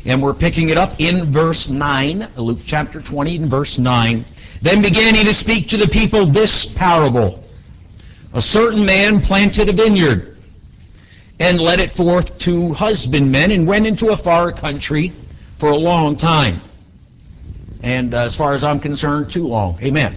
And we're picking it up in verse 9, Luke chapter 20 and verse 9. Then began he to speak to the people this parable. A certain man planted a vineyard, and led it forth to husbandmen, and went into a far country for a long time. And as far as I'm concerned, too long. Amen.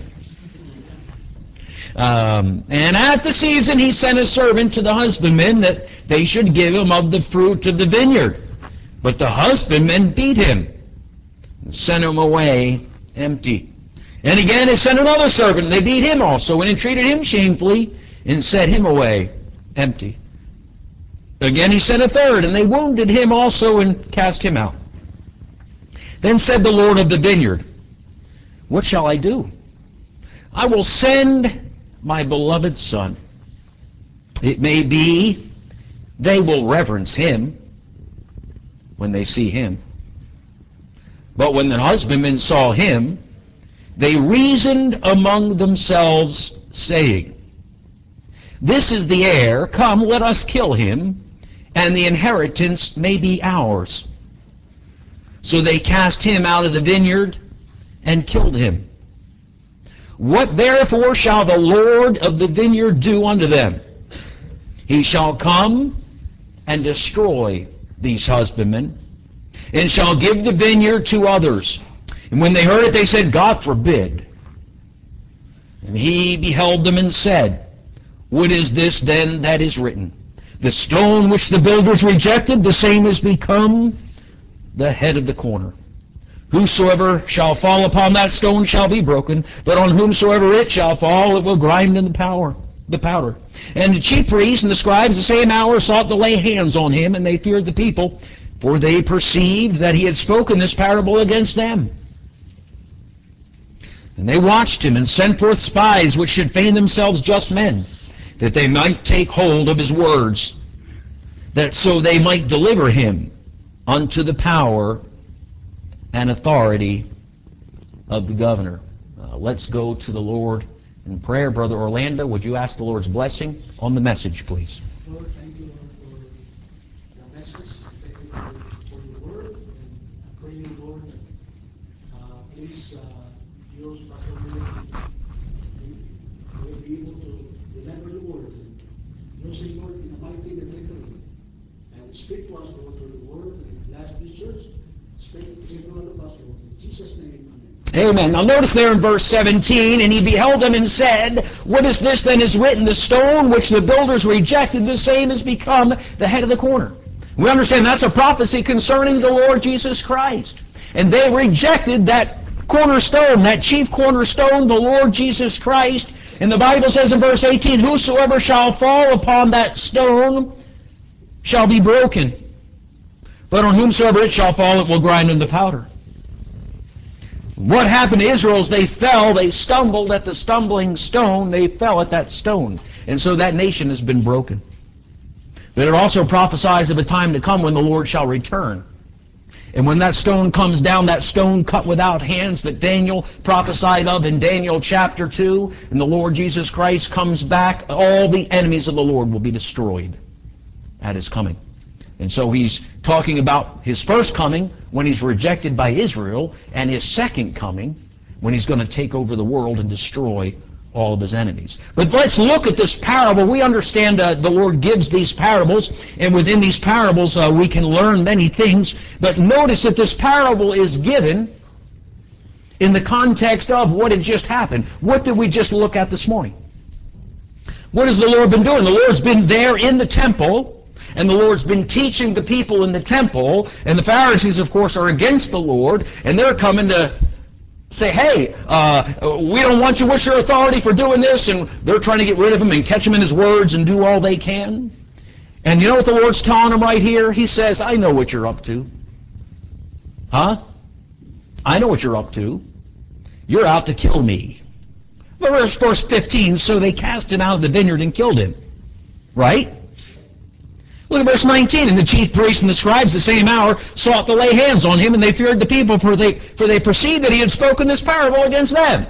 And at the season he sent a servant to the husbandmen that they should give him of the fruit of the vineyard. But the husbandmen beat him and sent him away empty. And again he sent another servant, and they beat him also, and entreated him shamefully, and sent him away empty. Again he sent a third, and they wounded him also, and cast him out. Then said the Lord of the vineyard, What shall I do? I will send my beloved son. It may be they will reverence him when they see him. But when the husbandmen saw him, they reasoned among themselves, saying, This is the heir, come, let us kill him, and the inheritance may be ours. So they cast him out of the vineyard and killed him. What therefore shall the Lord of the vineyard do unto them? He shall come and destroy these husbandmen, and shall give the vineyard to others. And when they heard it, they said, God forbid. And he beheld them and said, What is this then that is written? The stone which the builders rejected, the same is become the head of the corner. Whosoever shall fall upon that stone shall be broken, but on whomsoever it shall fall, it will grind in the powder. And the chief priests and the scribes the same hour sought to lay hands on him, and they feared the people, for they perceived that he had spoken this parable against them. And they watched him, and sent forth spies which should feign themselves just men, that they might take hold of his words, that so they might deliver him unto the power and authority of the governor. Let's go to the Lord in prayer. Brother Orlando, would you ask the Lord's blessing on the message, please? Lord, thank you, Lord, for the message. Thank you for your word. And I pray you, Lord, that please use Pastor William to be able to deliver your word. And use it, Lord, in a mighty and effective way. And speak to us, Lord, through the word, and bless this church. Speak to every one of us, Lord. In Jesus' name, amen. Amen. Now notice there in verse 17, And he beheld them and said, What is this then is written? The stone which the builders rejected, the same has become the head of the corner. We understand that's a prophecy concerning the Lord Jesus Christ. And they rejected that cornerstone, that chief cornerstone, the Lord Jesus Christ. And the Bible says in verse 18, Whosoever shall fall upon that stone shall be broken. But on whomsoever it shall fall, it will grind into powder. What happened to Israel is they fell, they stumbled at the stumbling stone, they fell at that stone. And so that nation has been broken. But it also prophesies of a time to come when the Lord shall return. And when that stone comes down, that stone cut without hands that Daniel prophesied of in Daniel chapter 2, and the Lord Jesus Christ comes back, all the enemies of the Lord will be destroyed at his coming. And so he's talking about his first coming when he's rejected by Israel, and his second coming when he's going to take over the world and destroy all of his enemies. But let's look at this parable. We understand the Lord gives these parables, and within these parables we can learn many things. But notice that this parable is given in the context of what had just happened. What did we just look at this morning? What has the Lord been doing? The Lord's been there in the temple, and the Lord's been teaching the people in the temple, and the Pharisees, of course, are against the Lord, and they're coming to say, hey, we don't want you. What's your authority for doing this? And they're trying to get rid of him and catch him in his words and do all they can. And you know what the Lord's telling them right here? He says, I know what you're up to. Huh? I know what you're up to. You're out to kill me. Verse 15, so they cast him out of the vineyard and killed him. Right? Look at verse 19. And the chief priests and the scribes the same hour sought to lay hands on him, and they feared the people, for they perceived that he had spoken this parable against them.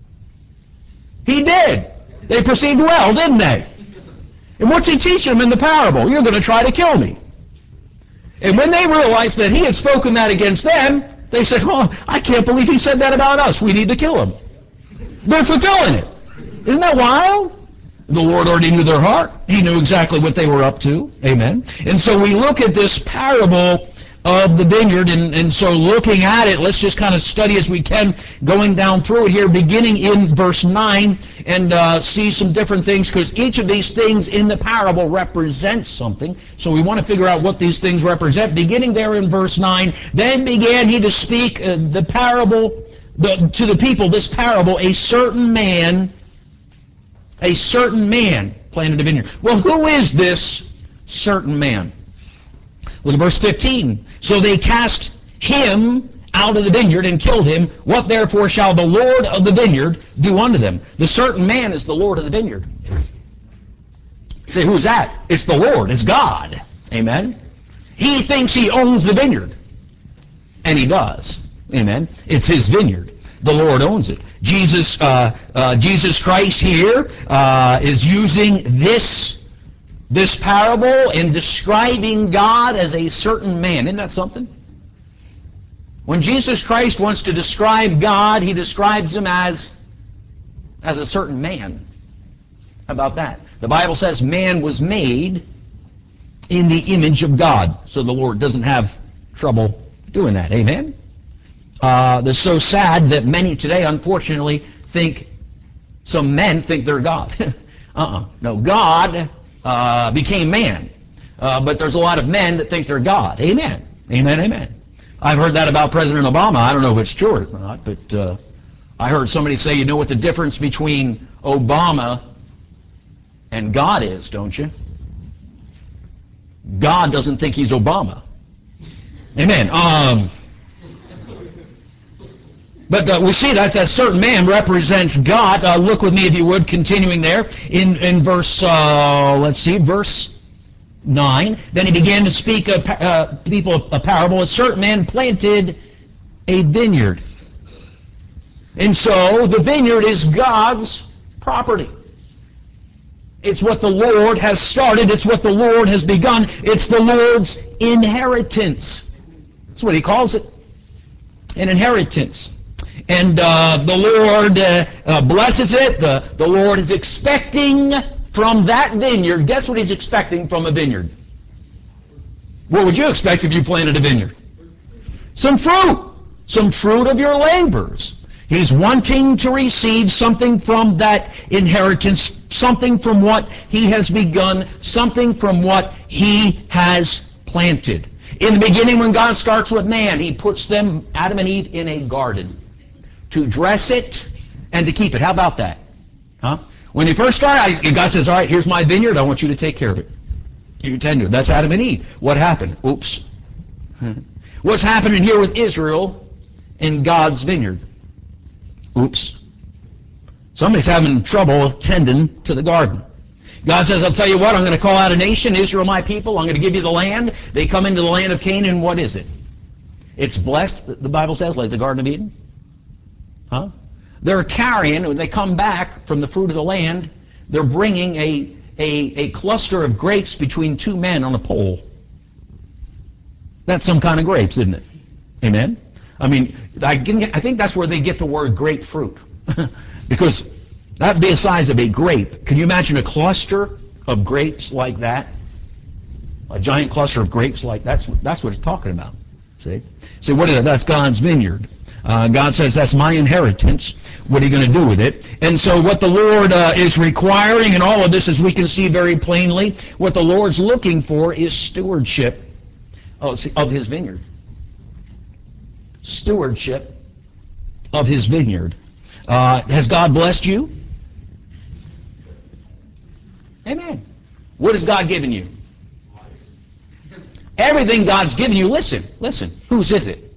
He did. They perceived well, didn't they? And what's he teaching them in the parable? You're going to try to kill me. And when they realized that he had spoken that against them, they said, oh, I can't believe he said that about us. We need to kill him. They're fulfilling it. Isn't that wild? The Lord already knew their heart. He knew exactly what they were up to. Amen. And so we look at this parable of the vineyard, and so looking at it, let's just kind of study as we can, going down through it here, beginning in verse 9, and see some different things, because each of these things in the parable represents something. So we want to figure out what these things represent. Beginning there in verse 9, then began he to speak the parable to the people, this parable, a certain man planted a vineyard. Well, who is this certain man? Look at verse 15. So they cast him out of the vineyard and killed him. What therefore shall the Lord of the vineyard do unto them? The certain man is the Lord of the vineyard. You say, who's that? It's the Lord. It's God. Amen. He thinks he owns the vineyard. And he does. Amen. It's his vineyard. The Lord owns it. Jesus Christ here is using this parable in describing God as a certain man. Isn't that something? When Jesus Christ wants to describe God, he describes him as a certain man. How about that? The Bible says man was made in the image of God. So the Lord doesn't have trouble doing that. Amen? It's so sad that many today, unfortunately, some men think they're God. No, God became man. But there's a lot of men that think they're God. Amen. Amen, amen. I've heard that about President Obama. I don't know if it's true or not, but I heard somebody say, you know what the difference between Obama and God is, don't you? God doesn't think he's Obama. Amen. But we see that certain man represents God. Look with me, if you would, continuing there in verse, verse 9. Then he began to speak people a parable. A certain man planted a vineyard. And so the vineyard is God's property. It's what the Lord has started. It's what the Lord has begun. It's the Lord's inheritance. That's what he calls it. An inheritance. And the Lord blesses it. The Lord is expecting from that vineyard. Guess what he's expecting from a vineyard? What would you expect if you planted a vineyard? Some fruit. Some fruit of your labors. He's wanting to receive something from that inheritance, something from what he has begun, something from what he has planted. In the beginning, when God starts with man, he puts them, Adam and Eve, in a garden to dress it and to keep it. How about that? When he first started, God says, all right, here's my vineyard. I want you to take care of it. You tend to it. That's Adam and Eve. What happened? Oops. What's happening here with Israel in God's vineyard? Oops. Somebody's having trouble tending to the garden. God says, I'll tell you what, I'm going to call out a nation, Israel my people. I'm going to give you the land. They come into the land of Canaan. What is it? It's blessed, the Bible says, like the Garden of Eden. They're carrying, when they come back from the fruit of the land, they're bringing a cluster of grapes between two men on a pole. That's some kind of grapes, isn't it? Amen? I mean, I think that's where they get the word grapefruit. Because that'd be the size of a grape. Can you imagine a cluster of grapes like that? A giant cluster of grapes like that? That's what it's talking about. See? So what is it? That's God's vineyard. God says, that's my inheritance. What are you going to do with it? And so what the Lord is requiring in all of this, as we can see very plainly, what the Lord's looking for is stewardship of his vineyard. Stewardship of his vineyard. Has God blessed you? Amen. What has God given you? Everything God's given you, listen, whose is it?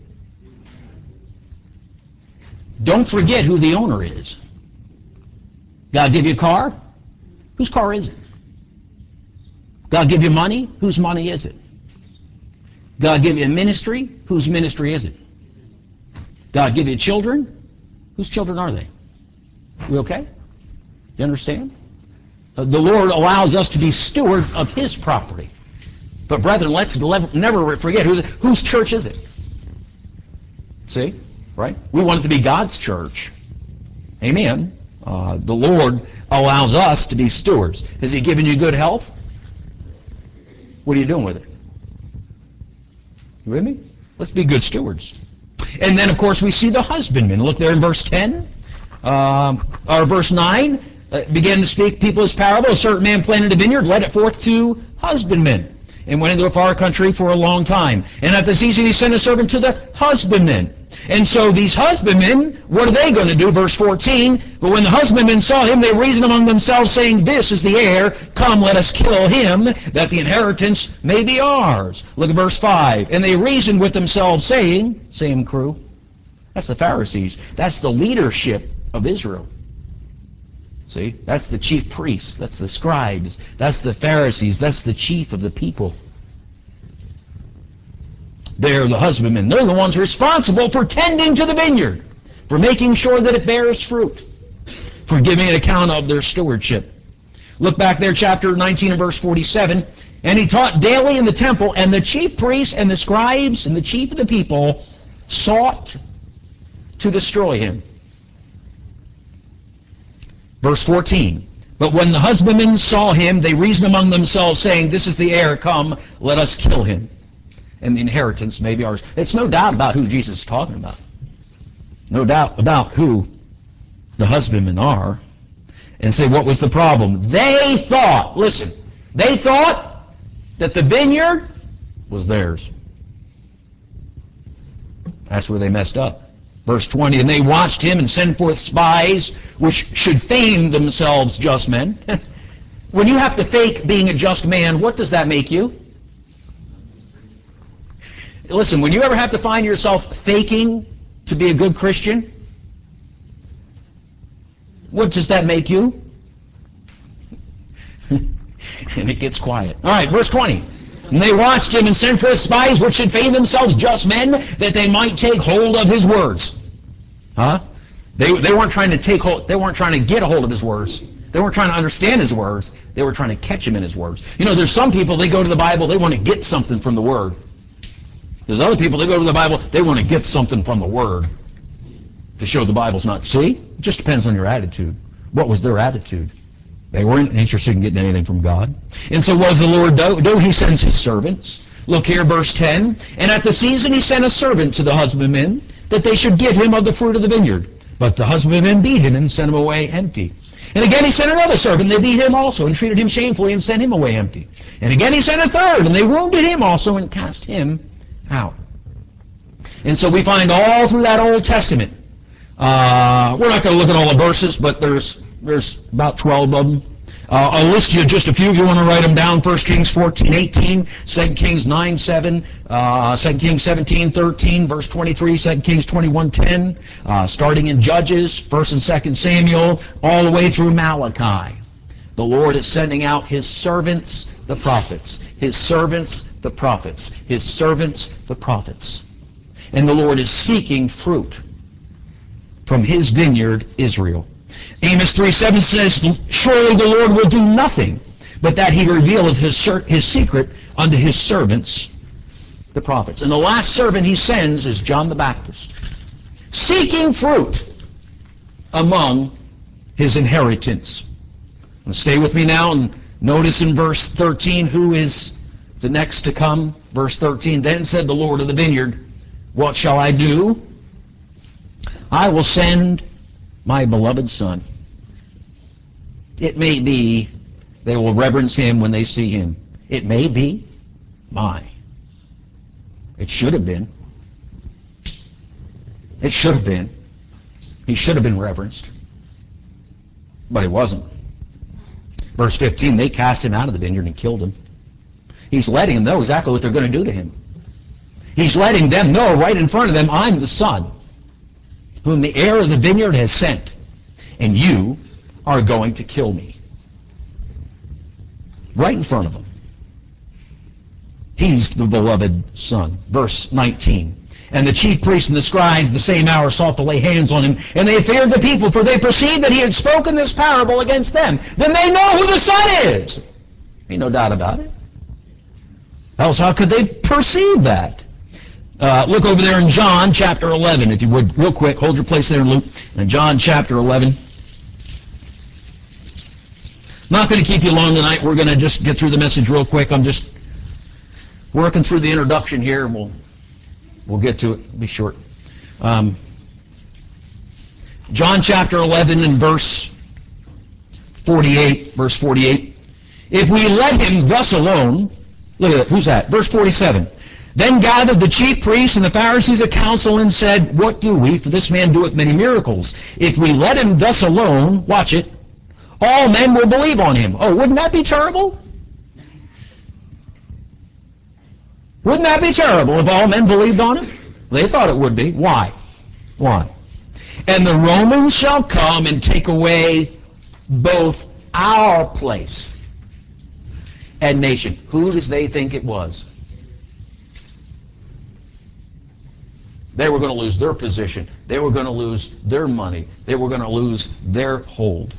Don't forget who the owner is. God give you a car? Whose car is it? God give you money? Whose money is it? God give you a ministry? Whose ministry is it? God give you children? Whose children are they? We okay? You understand? The Lord allows us to be stewards of his property. But brethren, let's never forget, whose church is it? See? Right? We want it to be God's church. Amen. The Lord allows us to be stewards. Has He given you good health? What are you doing with it? You with me? Let's be good stewards. And then, of course, we see the husbandman. Look there in verse 10, or verse 9. Began to speak people this parable. A certain man planted a vineyard, led it forth to husbandmen, and went into a far country for a long time. And at the season he sent a servant to the husbandmen. And so these husbandmen, what are they going to do? Verse 14, but when the husbandmen saw him, they reasoned among themselves, saying, this is the heir. Come, let us kill him, that the inheritance may be ours. Look at verse 5. And they reasoned with themselves, saying, same crew. That's the Pharisees. That's the leadership of Israel. See, that's the chief priests, that's the scribes, that's the Pharisees, that's the chief of the people. They're the husbandmen. They're the ones responsible for tending to the vineyard, for making sure that it bears fruit, for giving an account of their stewardship. Look back there, chapter 19 and verse 47. And he taught daily in the temple, and the chief priests and the scribes and the chief of the people sought to destroy him. Verse 14, but when the husbandmen saw him, they reasoned among themselves, saying, this is the heir, come, let us kill him, and the inheritance may be ours. It's no doubt about who Jesus is talking about. No doubt about who the husbandmen are. And say, what was the problem? They thought, listen, they thought that the vineyard was theirs. That's where they messed up. Verse 20, and they watched him and sent forth spies, which should feign themselves just men. When you have to fake being a just man, what does that make you? Listen, when you ever have to find yourself faking to be a good Christian, what does that make you? And it gets quiet. All right, verse 20. And they watched him and sent forth spies which should feign themselves just men, that they might take hold of his words. Huh? They weren't trying to take hold. They weren't trying to get a hold of his words. They weren't trying to understand his words. They were trying to catch him in his words. You know, there's some people, they go to the Bible, they want to get something from the Word. There's other people, they go to the Bible, they want to get something from the Word to show the Bible's not. See? It just depends on your attitude. What was their attitude? They weren't interested in getting anything from God. And so what does the Lord do? He sends his servants. Look here, verse 10. And at the season he sent a servant to the husbandmen, that they should give him of the fruit of the vineyard. But the husbandmen beat him and sent him away empty. And again he sent another servant, they beat him also, and treated him shamefully, and sent him away empty. And again he sent a third, and they wounded him also, and cast him out. And so we find all through that Old Testament. We're not going to look at all the verses, but there's about 12 of them. I'll list you just a few if you want to write them down. 1 Kings 14:18, 2 Kings 9:7, 2 Kings 17:13, verse 23, 2 Kings 21:10, starting in Judges, 1 and 2 Samuel, all the way through Malachi. The Lord is sending out his servants, the prophets. His servants, the prophets. His servants, the prophets. And the Lord is seeking fruit from his vineyard, Israel. Amos 3:7 says, surely the Lord will do nothing, but that he revealeth his secret unto his servants, the prophets. And the last servant he sends is John the Baptist, seeking fruit among his inheritance. And stay with me now and notice in verse 13 who is the next to come. Verse 13, then said the Lord of the vineyard, what shall I do? I will send my beloved Son. It may be they will reverence him when they see him. It may be. It should have been. It should have been. He should have been reverenced. But he wasn't. Verse 15, they cast him out of the vineyard and killed him. He's letting them know exactly what they're going to do to him. He's letting them know right in front of them, I'm the Son, whom the heir of the vineyard has sent, and you are going to kill me. Right in front of them. He's the beloved Son. Verse 19. And the chief priests and the scribes the same hour sought to lay hands on him, and they feared the people, for they perceived that he had spoken this parable against them. Then they know who the Son is. Ain't no doubt about it. Else how could they perceive that? Look over there in John chapter 11, if you would, real quick. Hold your place there in Luke. In John chapter 11. Not going to keep you long tonight. We're going to just get through the message real quick. I'm just working through the introduction here, and we'll get to it. It'll be short. John chapter 11 and verse 48. Verse 48. If we let him thus alone, look at that. Who's that? Verse 47. Then gathered the chief priests and the Pharisees a council and said, what do we? For this man doeth many miracles. If we let him thus alone, watch it, all men will believe on him. Oh, wouldn't that be terrible? Wouldn't that be terrible if all men believed on him? They thought it would be. Why? Why? And the Romans shall come and take away both our place and nation. Who does they think it was? They were going to lose their position. They were going to lose their money. They were going to lose their hold.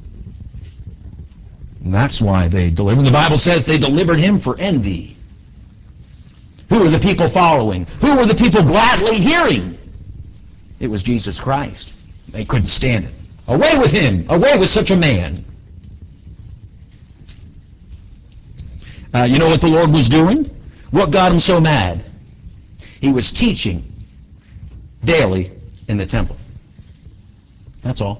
And that's why they delivered. The Bible says they delivered him for envy. Who were the people following? Who were the people gladly hearing? It was Jesus Christ. They couldn't stand it. Away with him. Away with such a man. You know what the Lord was doing? What got him so mad? He was teaching daily in the temple. That's all.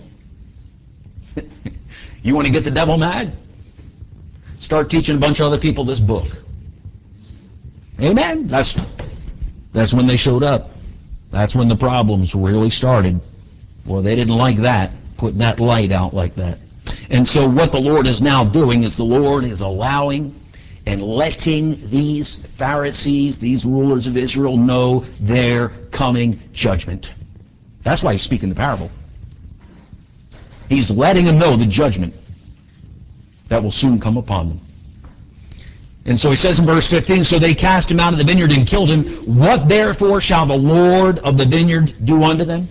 You want to get the devil mad? Start teaching a bunch of other people this book. Amen? That's when they showed up. That's when the problems really started. Well, they didn't like that, putting that light out like that. And so what the Lord is now doing is the Lord is allowing and letting these Pharisees, these rulers of Israel, know their coming judgment. That's why he's speaking the parable. He's letting them know the judgment that will soon come upon them. And so he says in verse 15, so they cast him out of the vineyard and killed him. What therefore shall the Lord of the vineyard do unto them?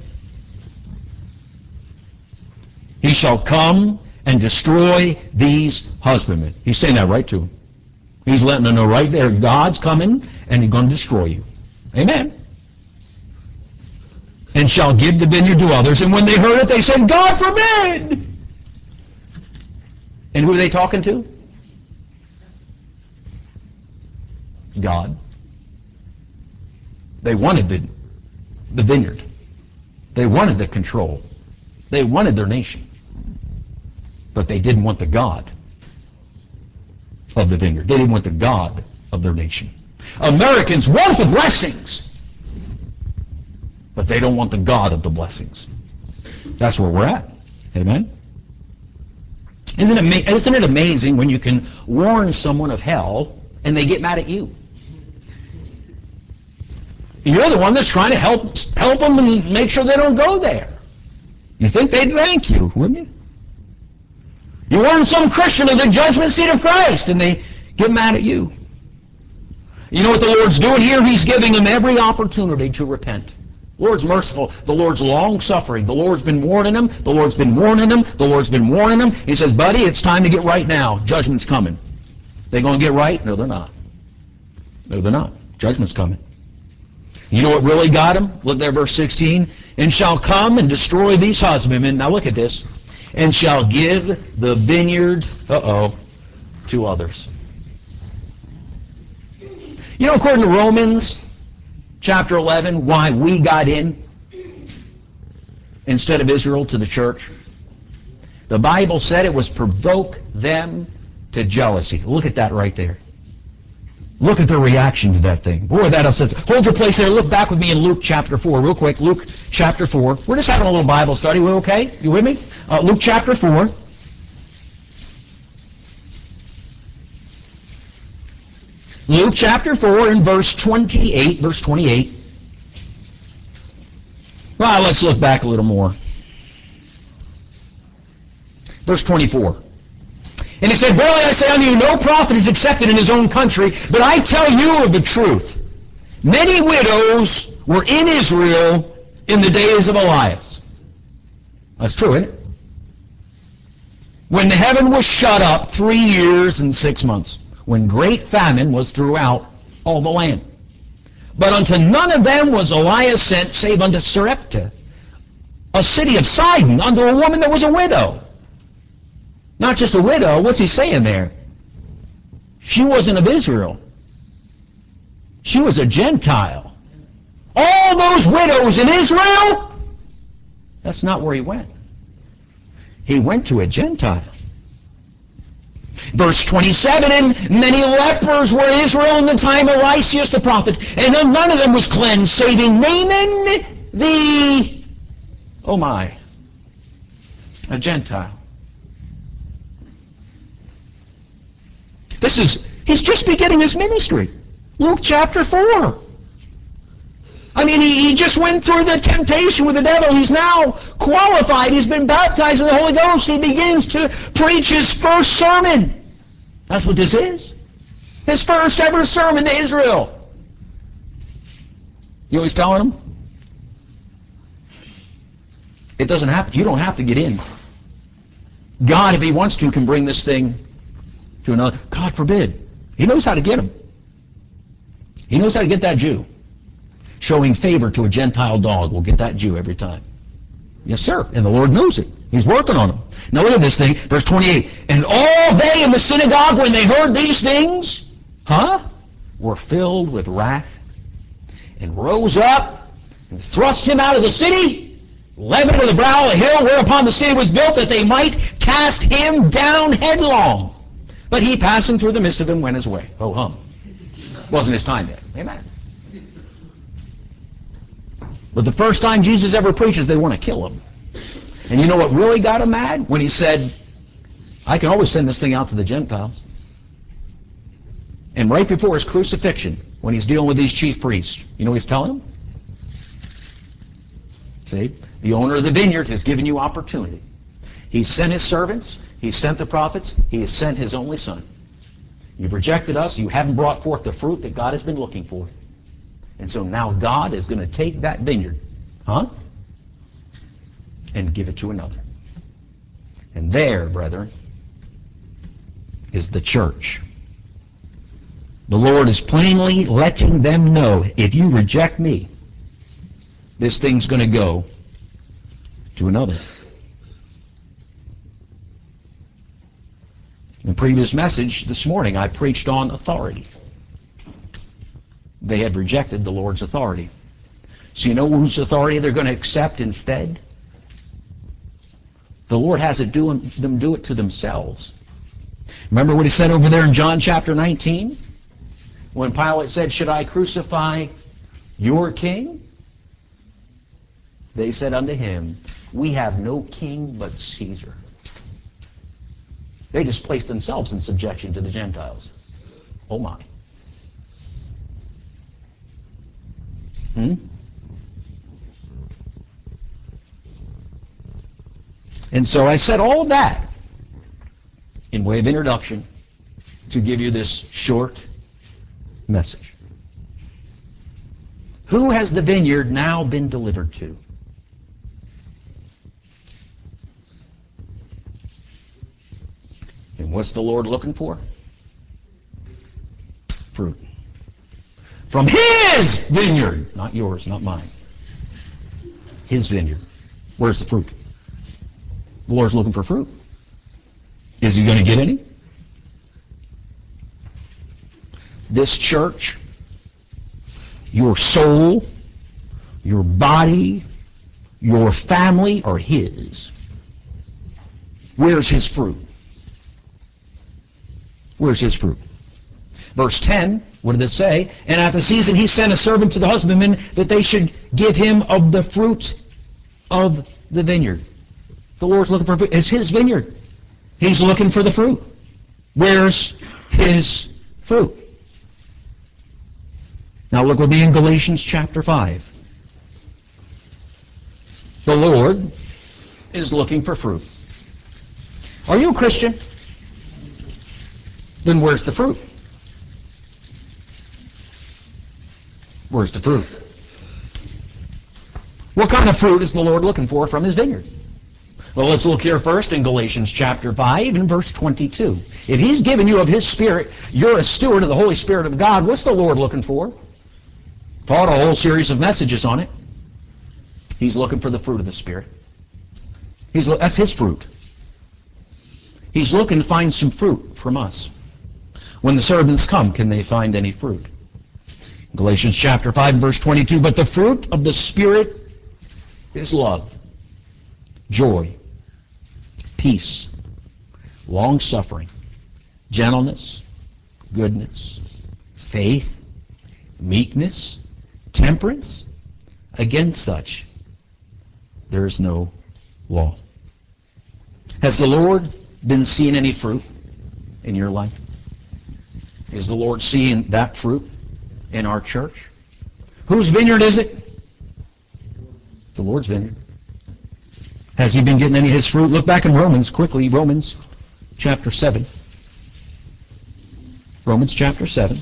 He shall come and destroy these husbandmen. He's saying that right to them. He's letting them know right there, God's coming and he's going to destroy you. Amen. And shall give the vineyard to others. And when they heard it, they said, God forbid! And who are they talking to? God. They wanted the vineyard. They wanted the control. They wanted their nation. But they didn't want the God of the vineyard. They didn't want the God of their nation. Americans want the blessings, but they don't want the God of the blessings. That's where we're at. Amen? Isn't it amazing when you can warn someone of hell and they get mad at you? You're the one that's trying to help them and make sure they don't go there. You think they'd thank you, wouldn't you? You warn some Christian of the judgment seat of Christ and they get mad at you. You know what the Lord's doing here? He's giving them every opportunity to repent. The Lord's merciful. The Lord's long-suffering. The Lord's been warning them. The Lord's been warning them. The Lord's been warning them. He says, buddy, it's time to get right now. Judgment's coming. They going to get right? No, they're not. No, they're not. Judgment's coming. You know what really got them? Look there, verse 16. And shall come and destroy these husbandmen. Now look at this. And shall give the vineyard, to others. You know, according to Romans chapter 11, why we got in instead of Israel to the church? The Bible said it was provoke them to jealousy. Look at that right there. Look at their reaction to that thing. Boy, that upsets. Hold your place there. Look back with me in Luke chapter 4 real quick. Luke chapter 4. We're just having a little Bible study. We okay? You with me? Luke chapter 4. Luke chapter 4 and verse 28. Verse 28. Well, let's look back a little more. Verse 24. And he said, verily I say unto you, no prophet is accepted in his own country, but I tell you of the truth. Many widows were in Israel in the days of Elias. That's true, isn't it? When the heaven was shut up 3 years and 6 months, when great famine was throughout all the land. But unto none of them was Elias sent, save unto Sarepta, a city of Sidon, unto a woman that was a widow. Not just a widow, what's he saying there? She wasn't of Israel. She was a Gentile. All those widows in Israel, that's not where he went. He went to a Gentile. Verse 27, and many lepers were in Israel in the time of Eliseus the prophet, and none of them was cleansed, saving Naaman the, oh my, a Gentile. He's just beginning his ministry. Luke chapter 4. I mean, he just went through the temptation with the devil. He's now qualified. He's been baptized in the Holy Ghost. He begins to preach his first sermon. That's what this is. His first ever sermon to Israel. You know what he's telling them? It doesn't have to, you don't have to get in. God, if he wants to, can bring this thing to another. God forbid. He knows how to get him. He knows how to get that Jew. Showing favor to a Gentile dog will get that Jew every time. Yes, sir. And the Lord knows it. He's working on him. Now look at this thing, verse 28. And all they in the synagogue, when they heard these things, were filled with wrath, and rose up, and thrust him out of the city, led him to the brow of a hill whereupon the city was built, that they might cast him down headlong. But he, passing through the midst of them, went his way. Ho hum. Wasn't his time yet. Amen. But the first time Jesus ever preaches, they want to kill him. And you know what really got him mad? When he said, I can always send this thing out to the Gentiles. And right before his crucifixion, when he's dealing with these chief priests, you know what he's telling them? See, the owner of the vineyard has given you opportunity. He sent his servants, he sent the prophets, he has sent his only son. You've rejected us, you haven't brought forth the fruit that God has been looking for. And so now God is going to take that vineyard, and give it to another. And there, brethren, is the church. The Lord is plainly letting them know, if you reject me, this thing's going to go to another. In the previous message this morning, I preached on authority. They had rejected the Lord's authority. So you know whose authority they're going to accept instead? The Lord has them do it to themselves. Remember what he said over there in John chapter 19? When Pilate said, should I crucify your king? They said unto him, we have no king but Caesar. They just placed themselves in subjection to the Gentiles. Oh my. And so I said all of that in way of introduction to give you this short message. Who has the vineyard now been delivered to? And what's the Lord looking for? Fruit. From his vineyard, not yours, not mine. His vineyard. Where's the fruit? The Lord's looking for fruit. Is he going to get any? This church, your soul, your body, your family are his. Where's his fruit? Where's his fruit? Verse 10, what did it say? And at the season he sent a servant to the husbandmen that they should give him of the fruit of the vineyard. The Lord's looking for fruit. It's his vineyard. He's looking for the fruit. Where's his fruit? Now look, we'll be in Galatians chapter 5. The Lord is looking for fruit. Are you a Christian? Then where's the fruit? Where's the fruit? What kind of fruit is the Lord looking for from his vineyard? Well, let's look here first in Galatians chapter 5 and verse 22. If He's given you of His Spirit, you're a steward of the Holy Spirit of God. What's the Lord looking for? Taught a whole series of messages on it. He's looking for the fruit of the Spirit. That's His fruit. He's looking to find some fruit from us. When the servants come, can they find any fruit? Galatians chapter 5 verse 22, but the fruit of the Spirit is love, joy, peace, long-suffering, gentleness, goodness, faith, meekness, temperance. Against such there is no law. Has the Lord been seeing any fruit in your life? Is the Lord seeing that fruit in our church? Whose vineyard is it? The Lord's vineyard. Has He been getting any of His fruit? Look back in Romans quickly. Romans chapter 7. Romans chapter 7.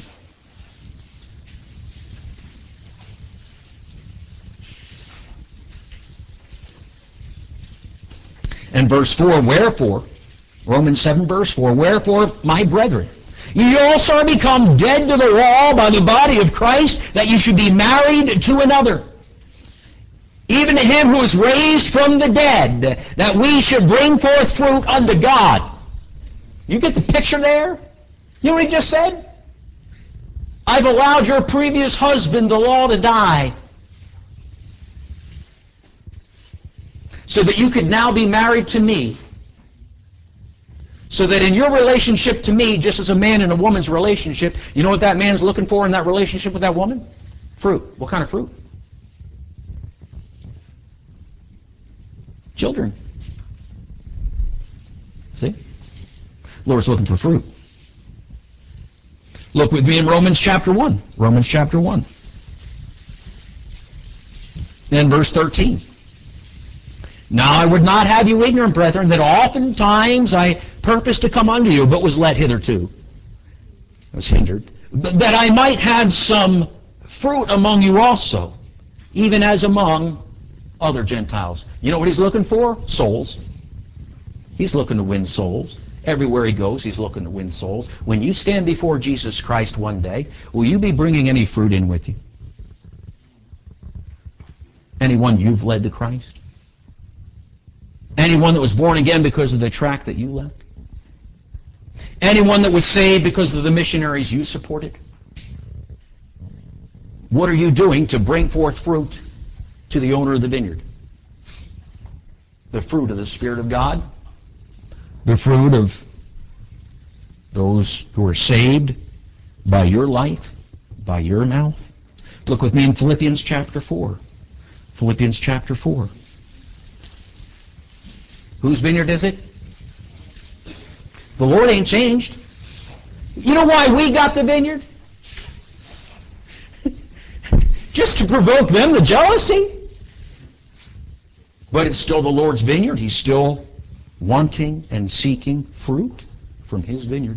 And verse 4, wherefore, Romans 7 verse 4, wherefore, my brethren, ye also are become dead to the law by the body of Christ, that you should be married to another, even to Him who is raised from the dead, that we should bring forth fruit unto God. You get the picture there? You know what He just said? I've allowed your previous husband, the law, to die, so that you could now be married to me. So that in your relationship to me, just as a man and a woman's relationship, you know what that man's looking for in that relationship with that woman? Fruit. What kind of fruit? Children. See? Lord's looking for fruit. Look with me in Romans chapter 1. Romans chapter 1. And verse 13. Now I would not have you ignorant, brethren, that oftentimes I purposed to come unto you, but was let hitherto. I was hindered. But that I might have some fruit among you also, even as among other Gentiles. You know what He's looking for? Souls. He's looking to win souls. Everywhere He goes, He's looking to win souls. When you stand before Jesus Christ one day, will you be bringing any fruit in with you? Anyone you've led to Christ? Anyone that was born again because of the tract that you left? Anyone that was saved because of the missionaries you supported? What are you doing to bring forth fruit to the owner of the vineyard? The fruit of the Spirit of God? The fruit of those who are saved by your life, by your mouth? Look with me in Philippians chapter 4. Philippians chapter 4. Whose vineyard is it? The Lord ain't changed. You know why we got the vineyard? Just to provoke them to jealousy. But it's still the Lord's vineyard. He's still wanting and seeking fruit from His vineyard.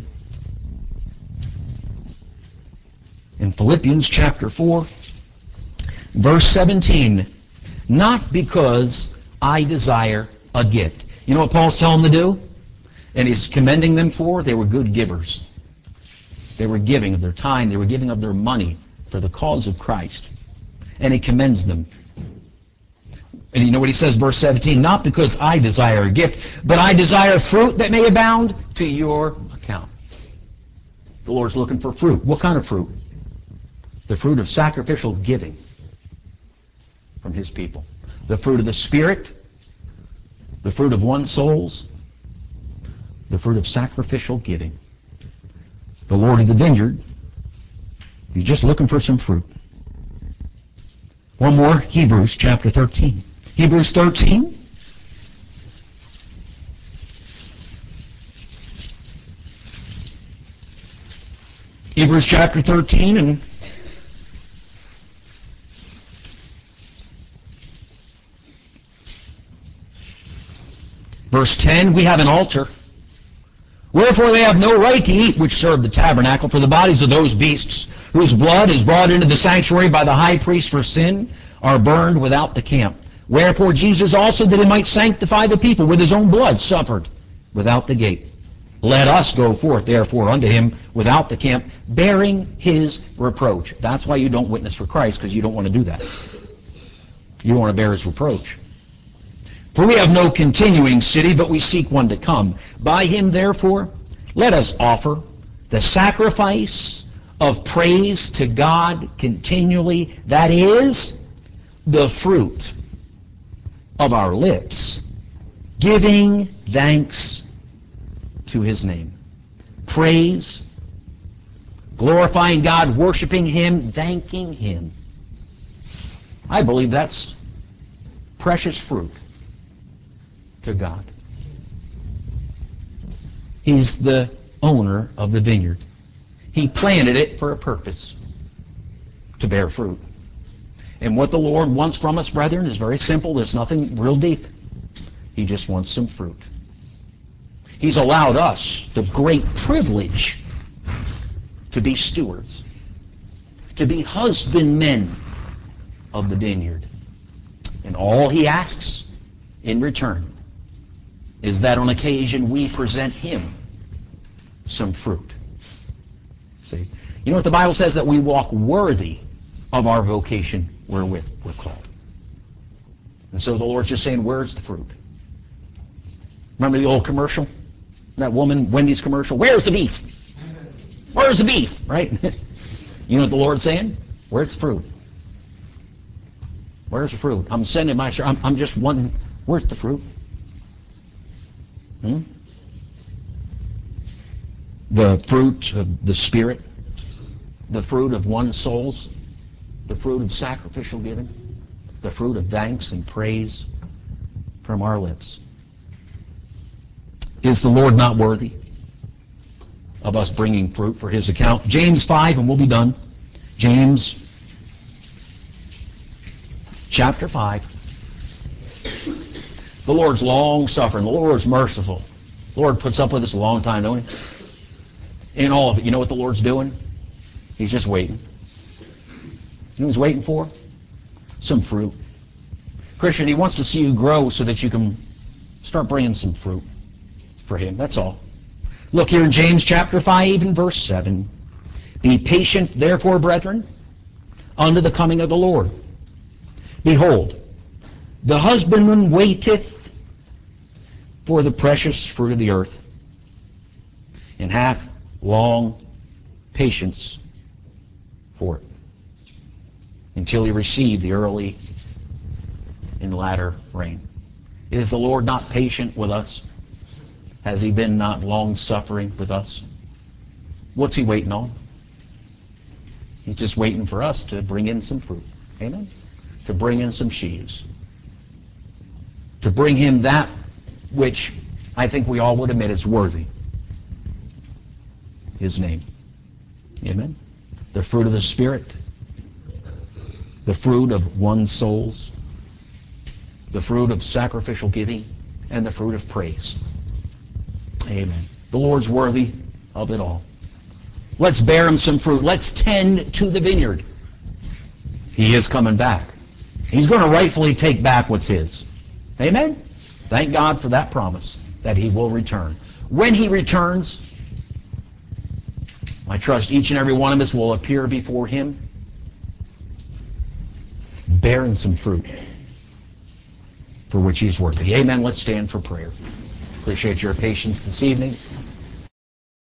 In Philippians chapter 4, verse 17, not because I desire a gift. You know what Paul's telling them to do? And he's commending them for? They were good givers. They were giving of their time. They were giving of their money for the cause of Christ. And he commends them. And you know what he says, verse 17? Not because I desire a gift, but I desire fruit that may abound to your account. The Lord's looking for fruit. What kind of fruit? The fruit of sacrificial giving from His people. The fruit of the Spirit. The fruit of one's souls, the fruit of sacrificial giving. The Lord of the vineyard, He's just looking for some fruit. One more, Hebrews chapter 13. Hebrews 13. Hebrews chapter 13 and verse 10, we have an altar. Wherefore they have no right to eat which serve the tabernacle, for the bodies of those beasts whose blood is brought into the sanctuary by the high priest for sin are burned without the camp. Wherefore Jesus also, that he might sanctify the people with his own blood, suffered without the gate. Let us go forth, therefore, unto him without the camp, bearing his reproach. That's why you don't witness for Christ, because you don't want to do that. You don't want to bear his reproach. For we have no continuing city, but we seek one to come. By him, therefore, let us offer the sacrifice of praise to God continually. That is the fruit of our lips, giving thanks to his name. Praise, glorifying God, worshiping him, thanking him. I believe that's precious fruit to God. He's the owner of the vineyard. He planted it for a purpose, to bear fruit. And what the Lord wants from us, brethren, is very simple. There's nothing real deep. He just wants some fruit. He's allowed us the great privilege to be stewards, to be husbandmen of the vineyard. And all he asks in return is that on occasion we present him some fruit. See? You know what the Bible says? That we walk worthy of our vocation wherewith we're called. And so the Lord's just saying, where's the fruit? Remember the old commercial? That woman, Wendy's commercial? Where's the beef? Where's the beef? Right? You know what the Lord's saying? Where's the fruit? Where's the fruit? I'm sending my... I'm just wanting... Where's the fruit? The fruit of the Spirit, the fruit of one's souls, the fruit of sacrificial giving, the fruit of thanks and praise from our lips. Is the Lord not worthy of us bringing fruit for his account? James 5, and we'll be done. James chapter 5. The Lord's long-suffering. The Lord's merciful. The Lord puts up with us a long time, don't he? In all of it. You know what the Lord's doing? He's just waiting. You know what he's waiting for? Some fruit. Christian, he wants to see you grow so that you can start bringing some fruit for him. That's all. Look here in James chapter 5 and verse 7. Be patient, therefore, brethren, unto the coming of the Lord. Behold, the husbandman waiteth for the precious fruit of the earth, and hath long patience for it, until he receive the early and latter rain. Is the Lord not patient with us? Has he been not long-suffering with us? What's he waiting on? He's just waiting for us to bring in some fruit. Amen? To bring in some sheaves. To bring him that which I think we all would admit is worthy. His name. Amen? The fruit of the Spirit. The fruit of one's souls. The fruit of sacrificial giving. And the fruit of praise. Amen. The Lord's worthy of it all. Let's bear him some fruit. Let's tend to the vineyard. He is coming back. He's going to rightfully take back what's his. Amen? Thank God for that promise, that he will return. When he returns, I trust each and every one of us will appear before him bearing some fruit for which he's worthy. Amen. Let's stand for prayer. Appreciate your patience this evening.